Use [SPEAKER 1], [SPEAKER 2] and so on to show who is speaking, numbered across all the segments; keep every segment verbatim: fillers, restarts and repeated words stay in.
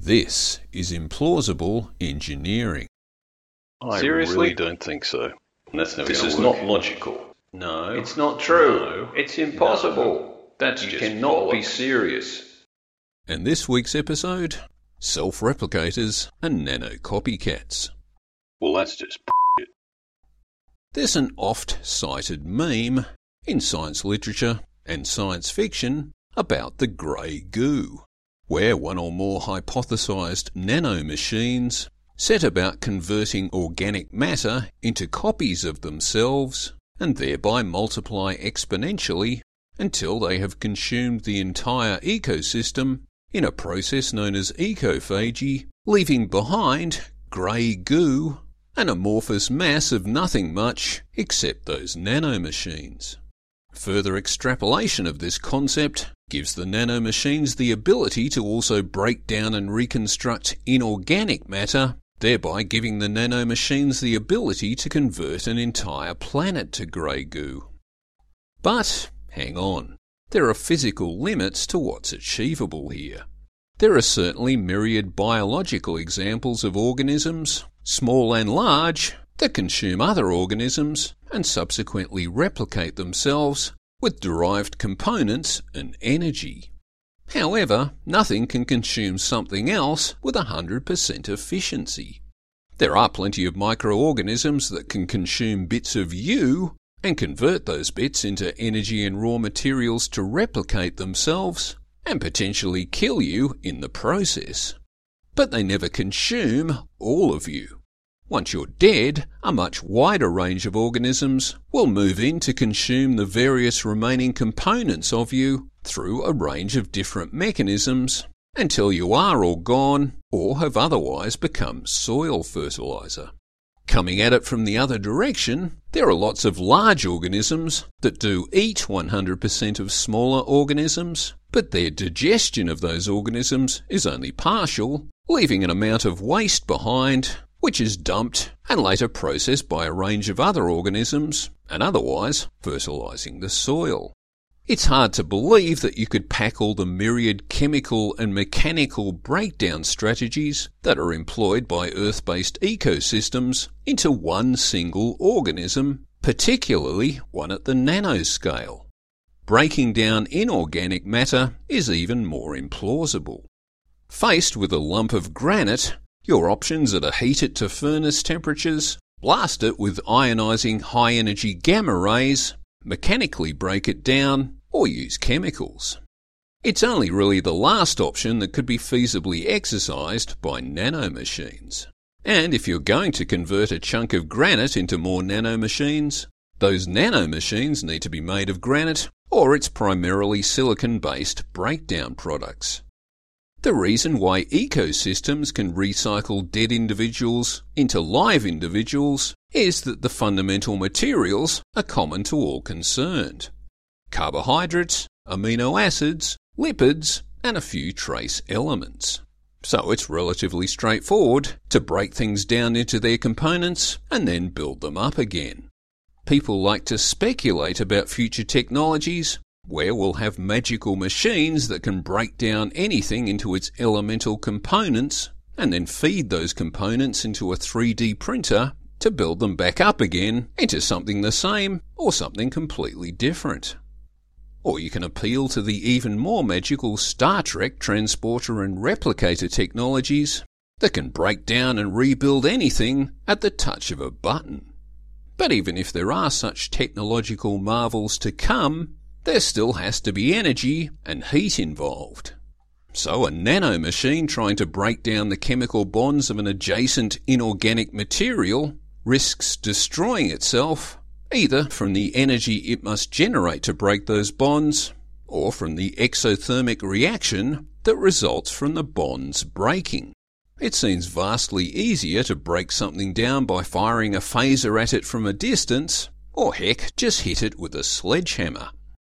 [SPEAKER 1] This is implausible engineering.
[SPEAKER 2] I
[SPEAKER 3] Seriously?
[SPEAKER 2] really don't think so. That's never
[SPEAKER 3] This
[SPEAKER 2] gonna
[SPEAKER 3] is
[SPEAKER 2] work.
[SPEAKER 3] not logical.
[SPEAKER 2] No.
[SPEAKER 3] It's not true.
[SPEAKER 2] No.
[SPEAKER 3] It's impossible.
[SPEAKER 2] No. That's
[SPEAKER 3] You
[SPEAKER 2] just
[SPEAKER 3] cannot be
[SPEAKER 2] bollocks.
[SPEAKER 3] serious.
[SPEAKER 1] And this week's episode, self-replicators and nano-copycats.
[SPEAKER 2] Well, that's just b****.
[SPEAKER 1] There's an oft-cited meme in science literature and science fiction about the grey goo, where one or more hypothesized nano-machines set about converting organic matter into copies of themselves and thereby multiply exponentially until they have consumed the entire ecosystem in a process known as ecophagy, leaving behind grey goo, an amorphous mass of nothing much except those nanomachines. Further extrapolation of this concept gives the nanomachines the ability to also break down and reconstruct inorganic matter, thereby giving the nanomachines the ability to convert an entire planet to grey goo. But hang on, there are physical limits to what's achievable here. There are certainly myriad biological examples of organisms, small and large, that consume other organisms and subsequently replicate themselves with derived components and energy. However, nothing can consume something else with one hundred percent efficiency. There are plenty of microorganisms that can consume bits of you and convert those bits into energy and raw materials to replicate themselves and potentially kill you in the process. But they never consume all of you. Once you're dead, a much wider range of organisms will move in to consume the various remaining components of you through a range of different mechanisms until you are all gone or have otherwise become soil fertilizer. Coming at it from the other direction, there are lots of large organisms that do eat one hundred percent of smaller organisms, but their digestion of those organisms is only partial, leaving an amount of waste behind, which is dumped and later processed by a range of other organisms and otherwise fertilizing the soil. It's hard to believe that you could pack all the myriad chemical and mechanical breakdown strategies that are employed by Earth-based ecosystems into one single organism, particularly one at the nanoscale. Breaking down inorganic matter is even more implausible. Faced with a lump of granite, your options are to heat it to furnace temperatures, blast it with ionizing high-energy gamma rays, mechanically break it down, or use chemicals. It's only really the last option that could be feasibly exercised by nanomachines. And if you're going to convert a chunk of granite into more nanomachines, those nanomachines need to be made of granite or its primarily silicon-based breakdown products. The reason why ecosystems can recycle dead individuals into live individuals is that the fundamental materials are common to all concerned. Carbohydrates, amino acids, lipids, and a few trace elements. So it's relatively straightforward to break things down into their components and then build them up again. People like to speculate about future technologies where we'll have magical machines that can break down anything into its elemental components and then feed those components into a three D printer to build them back up again into something the same or something completely different. Or you can appeal to the even more magical Star Trek transporter and replicator technologies that can break down and rebuild anything at the touch of a button. But even if there are such technological marvels to come, there still has to be energy and heat involved. So a nanomachine trying to break down the chemical bonds of an adjacent inorganic material risks destroying itself, either from the energy it must generate to break those bonds, or from the exothermic reaction that results from the bonds breaking. It seems vastly easier to break something down by firing a phaser at it from a distance, or heck, just hit it with a sledgehammer.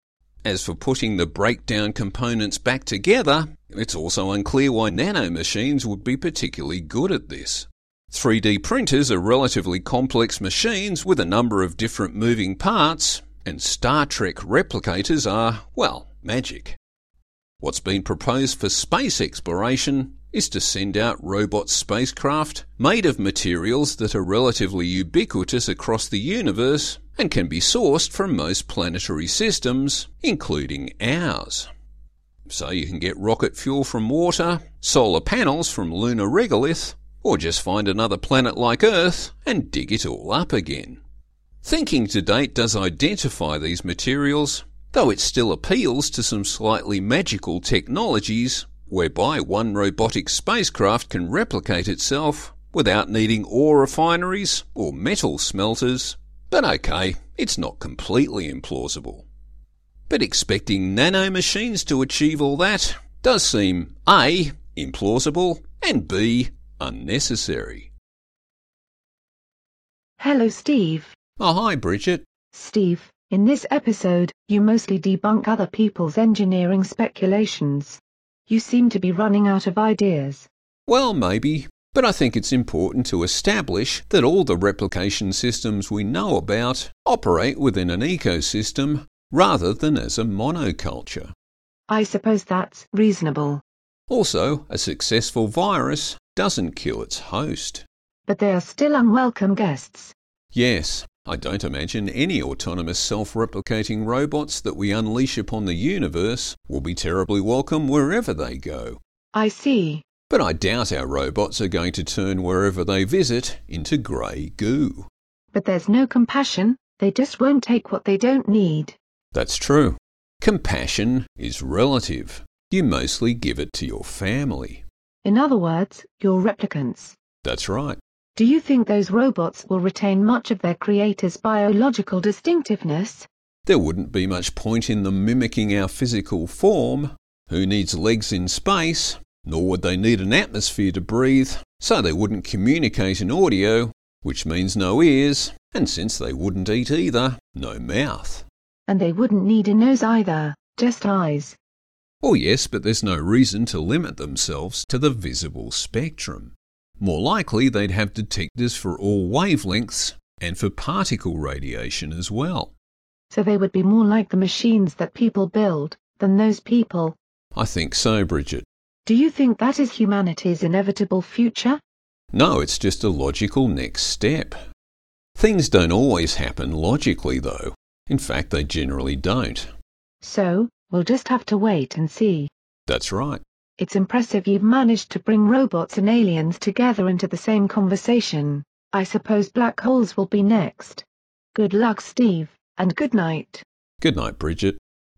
[SPEAKER 1] As for putting the breakdown components back together, it's also unclear why nanomachines would be particularly good at this. three D printers are relatively complex machines with a number of different moving parts, and Star Trek replicators are, well, magic. What's been proposed for space exploration is to send out robot spacecraft made of materials that are relatively ubiquitous across the universe and can be sourced from most planetary systems, including ours. So you can get rocket fuel from water, solar panels from lunar regolith, or just find another planet like Earth and dig it all up again. Thinking to date does identify these materials, though it still appeals to some slightly magical technologies whereby one robotic spacecraft can replicate itself without needing ore refineries or metal smelters. But okay, it's not completely implausible. But expecting nanomachines to achieve all that does seem A, implausible, and B, unnecessary.
[SPEAKER 4] Hello, Steve.
[SPEAKER 1] Oh, hi, Bridget.
[SPEAKER 4] Steve, in this episode, you mostly debunk other people's engineering speculations. You seem to be running out of ideas.
[SPEAKER 1] Well, maybe, but I think it's important to establish that all the replication systems we know about operate within an ecosystem rather than as a monoculture.
[SPEAKER 4] I suppose that's reasonable.
[SPEAKER 1] Also, a successful virus doesn't kill its host.
[SPEAKER 4] But they are still unwelcome guests.
[SPEAKER 1] Yes, I don't imagine any autonomous self-replicating robots that we unleash upon the universe will be terribly welcome wherever they go.
[SPEAKER 4] I see.
[SPEAKER 1] But I doubt our robots are going to turn wherever they visit into grey goo.
[SPEAKER 4] But there's no compassion, they just won't take what they don't need.
[SPEAKER 1] That's true. Compassion is relative. You mostly give it to your family.
[SPEAKER 4] In other words, your replicants.
[SPEAKER 1] That's right.
[SPEAKER 4] Do you think those robots will retain much of their creator's biological distinctiveness?
[SPEAKER 1] There wouldn't be much point in them mimicking our physical form. Who needs legs in space? Nor would they need an atmosphere to breathe, so they wouldn't communicate in audio, which means no ears, and since they wouldn't eat either, no mouth.
[SPEAKER 4] And they wouldn't need a nose either, just eyes.
[SPEAKER 1] Oh yes, but there's no reason to limit themselves to the visible spectrum. More likely they'd have detectors for all wavelengths and for particle radiation as well.
[SPEAKER 4] So they would be more like the machines that people build than those people.
[SPEAKER 1] I think so, Bridget.
[SPEAKER 4] Do you think that is humanity's inevitable future?
[SPEAKER 1] No, it's just a logical next step. Things don't always happen logically, though. In fact, they generally don't.
[SPEAKER 4] So, we'll just have to wait and see.
[SPEAKER 1] That's right.
[SPEAKER 4] It's impressive you've managed to bring robots and aliens together into the same conversation. I suppose black holes will be next. Good luck, Steve, and good night.
[SPEAKER 1] Good night, Bridget.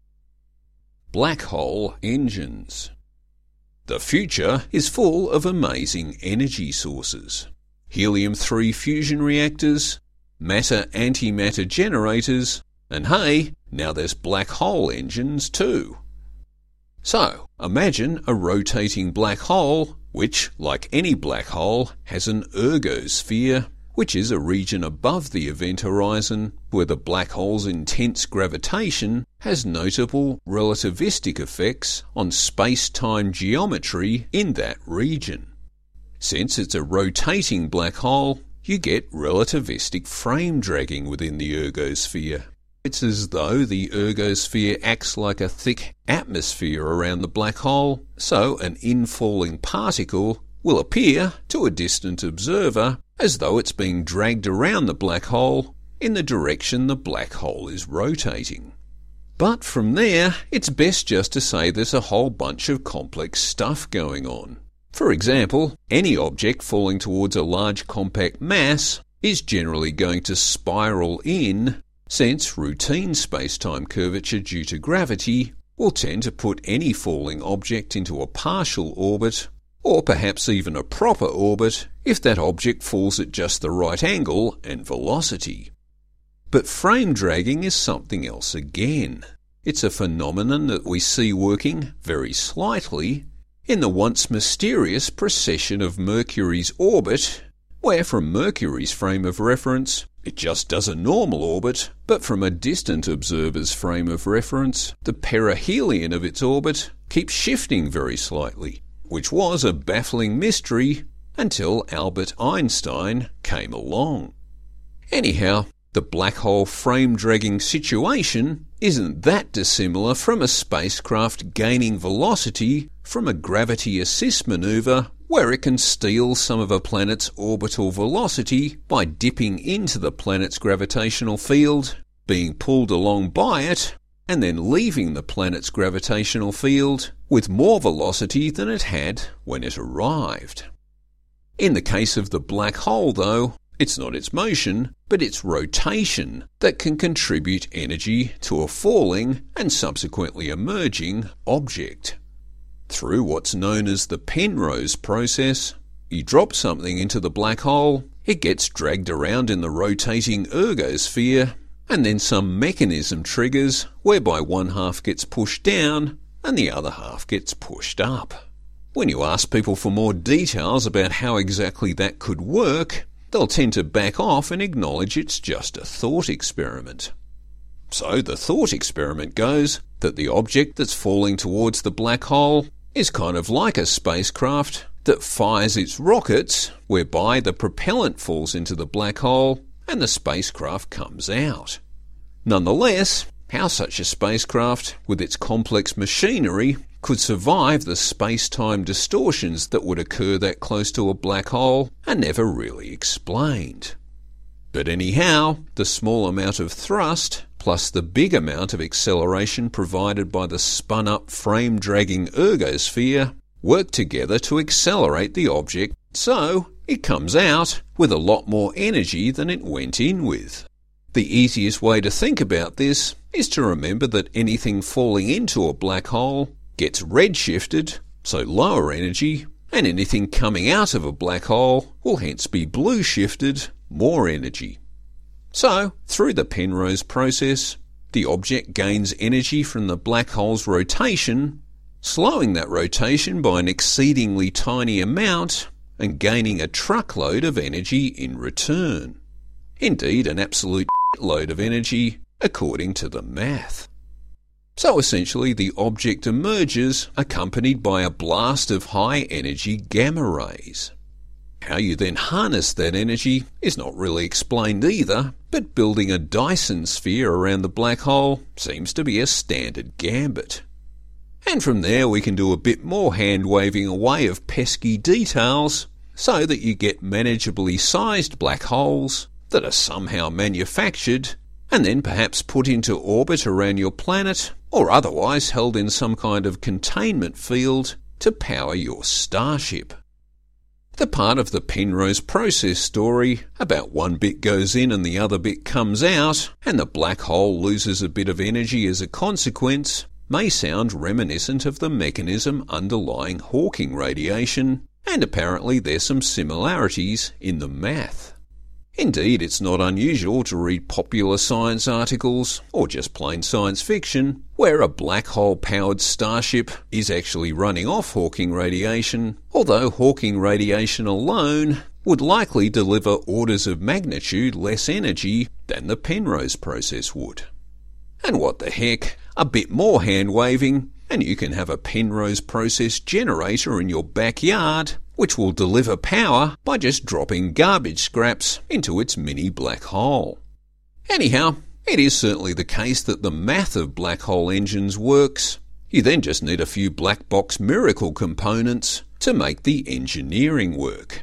[SPEAKER 1] Black hole engines. The future is full of amazing energy sources. helium three fusion reactors, matter-antimatter generators, and hey, now there's black hole engines too. So, imagine a rotating black hole, which, like any black hole, has an ergosphere, which is a region above the event horizon where the black hole's intense gravitation has notable relativistic effects on space-time geometry in that region. Since it's a rotating black hole, you get relativistic frame dragging within the ergosphere. It's as though the ergosphere acts like a thick atmosphere around the black hole, so an infalling particle will appear to a distant observer as though it's being dragged around the black hole in the direction the black hole is rotating. But from there, it's best just to say there's a whole bunch of complex stuff going on. For example, any object falling towards a large compact mass is generally going to spiral in, since routine space-time curvature due to gravity will tend to put any falling object into a partial orbit, or perhaps even a proper orbit, if that object falls at just the right angle and velocity. But frame dragging is something else again. It's a phenomenon that we see working, very slightly, in the once mysterious precession of Mercury's orbit, where from Mercury's frame of reference, it just does a normal orbit, but from a distant observer's frame of reference, the perihelion of its orbit keeps shifting very slightly, which was a baffling mystery until Albert Einstein came along. Anyhow, the black hole frame-dragging situation isn't that dissimilar from a spacecraft gaining velocity from a gravity assist maneuver where it can steal some of a planet's orbital velocity by dipping into the planet's gravitational field, being pulled along by it, and then leaving the planet's gravitational field with more velocity than it had when it arrived. In the case of the black hole, though, it's not its motion, but its rotation that can contribute energy to a falling and subsequently emerging object. Through what's known as the Penrose process, you drop something into the black hole, it gets dragged around in the rotating ergosphere, and then some mechanism triggers whereby one half gets pushed down and the other half gets pushed up. When you ask people for more details about how exactly that could work, they'll tend to back off and acknowledge it's just a thought experiment. So the thought experiment goes that the object that's falling towards the black hole is kind of like a spacecraft that fires its rockets, whereby the propellant falls into the black hole and the spacecraft comes out. Nonetheless, how such a spacecraft, with its complex machinery, could survive the space-time distortions that would occur that close to a black hole are never really explained. But anyhow, the small amount of thrust plus the big amount of acceleration provided by the spun-up frame-dragging ergosphere work together to accelerate the object, so it comes out with a lot more energy than it went in with. The easiest way to think about this is to remember that anything falling into a black hole gets redshifted, so lower energy, and anything coming out of a black hole will hence be blue shifted, more energy. So, through the Penrose process, the object gains energy from the black hole's rotation, slowing that rotation by an exceedingly tiny amount and gaining a truckload of energy in return. Indeed, an absolute load of energy, according to the math. So essentially, the object emerges accompanied by a blast of high-energy gamma rays. How you then harness that energy is not really explained either, but building a Dyson sphere around the black hole seems to be a standard gambit. And from there we can do a bit more hand-waving away of pesky details so that you get manageably sized black holes that are somehow manufactured and then perhaps put into orbit around your planet or otherwise held in some kind of containment field to power your starship. The part of the Penrose process story about one bit goes in and the other bit comes out and the black hole loses a bit of energy as a consequence may sound reminiscent of the mechanism underlying Hawking radiation, and apparently there's some similarities in the math. Indeed, it's not unusual to read popular science articles, or just plain science fiction, where a black hole-powered starship is actually running off Hawking radiation, although Hawking radiation alone would likely deliver orders of magnitude less energy than the Penrose process would. And what the heck, a bit more hand-waving, and you can have a Penrose process generator in your backyard, which will deliver power by just dropping garbage scraps into its mini black hole. Anyhow, it is certainly the case that the math of black hole engines works. You then just need a few black box miracle components to make the engineering work.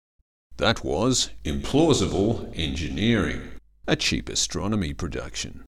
[SPEAKER 1] That was Implausible Engineering, a Cheap Astronomy production.